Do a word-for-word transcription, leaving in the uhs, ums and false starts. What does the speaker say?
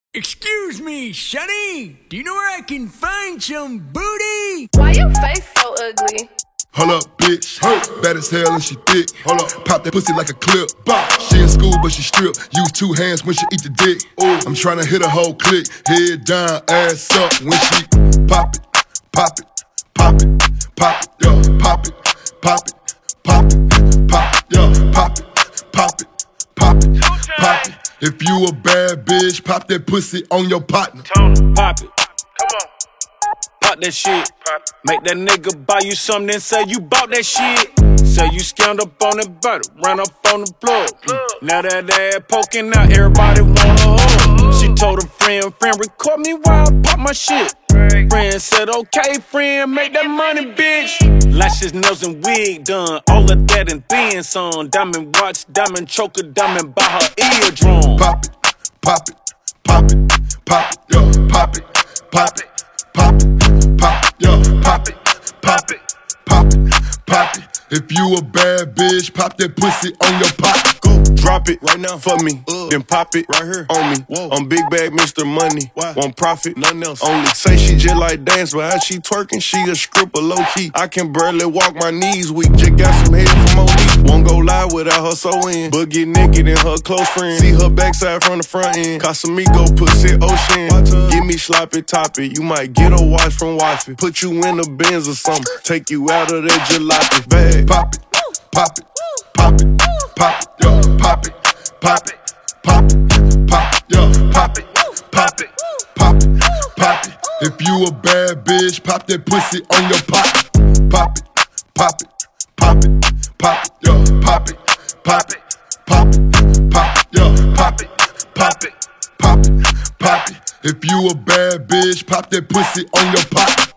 Excuse me, Shawty, do you know where I can find some booty? Why your face so ugly? Hold up, bitch. Hey. Bad as hell and she thick. Hold up. Pop that pussy like a clip. Bah. She in school, but she strip. Use two hands when she eat the dick. Ooh. I'm tryna hit a whole click. Head down, ass up when she pop it, pop it, pop it, pop it, yeah. Pop it, pop it, pop it, pop it, yeah. Pop it, pop it, pop it, pop it. If you a bad bitch, pop that pussy on your partner. Pop it. Come on. Pop that shit. Make that nigga buy you something, then say you bought that shit. Say you scammed up on that butter, ran up on the plug. Mm. Now that ass poking out, everybody wanna hug. She told her friend, friend, record me while I pop my shit. Friend said, okay, friend, make that money, bitch. Lashes, nails, and wig done, all of that and then some. Diamond watch, diamond choker, diamond by her eardrum. Pop it, pop it, pop it, pop it, yeah. Pop it, pop it, pop it, pop it, yeah. Pop it, pop it, pop it, pop it. If you a bad bitch, pop that pussy on your pop. Go drop it right now for me, uh, then pop it right here on me. Whoa. I'm big bag Mister Money, Why? Won't profit, nothing else. Only say she just like dance, but how she twerking, she a stripper low key. I can barely walk my knees weak, just got some head from O D. Won't go live without her so in, but get naked and her close friend. See her backside from the front end. Casamigo pussy ocean. Give me sloppy toppy, you might get a watch from wifey. Put you in a Benz or something, take you out of that jalopy bag. Pop it, pop it, pop it, pop it, yeah. Pop it, pop it, pop it, pop it, yeah. Pop it, pop it, pop it, pop it. If you a bad bitch, pop that pussy on your pop. Pop it, pop it, pop it, pop it, yeah. Pop it, pop it, pop it, pop it, yeah. Pop it, pop it, pop it, pop it. If you a bad bitch, pop that pussy on your pop.